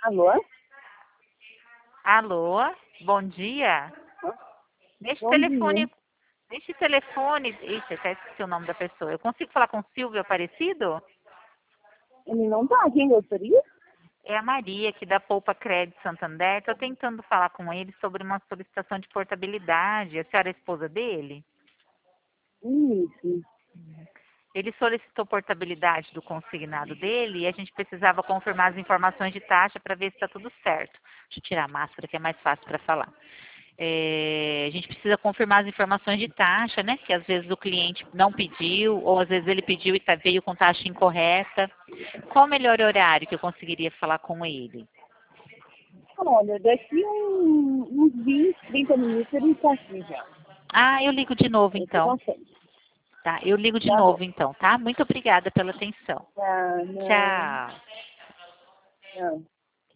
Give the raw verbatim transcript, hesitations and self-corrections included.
Alô? Alô, bom dia. Neste Bom dia. telefone, neste telefone, ixi, até esqueci o nome da pessoa. Eu consigo falar com o Silvio Aparecido? Ele não tá, quem gostaria? É a Maria, aqui da Poupa Crédito Santander. Estou tentando falar com ele sobre uma solicitação de portabilidade. A senhora é a esposa dele? Isso. Ele solicitou portabilidade do consignado dele e a gente precisava confirmar as informações de taxa para ver se está tudo certo. Deixa eu tirar a máscara que é mais fácil para falar. É, a gente precisa confirmar as informações de taxa, né? Que às vezes o cliente não pediu, ou às vezes ele pediu e tá, veio com taxa incorreta. Qual o melhor horário que eu conseguiria falar com ele? Olha, daqui um, uns vinte, trinta minutos ele está aqui já. Ah, eu ligo de novo Esse então. consegue. Tá, eu ligo de Tá bom. novo então, tá? Muito obrigada pela atenção. Tá, não, Tchau. não.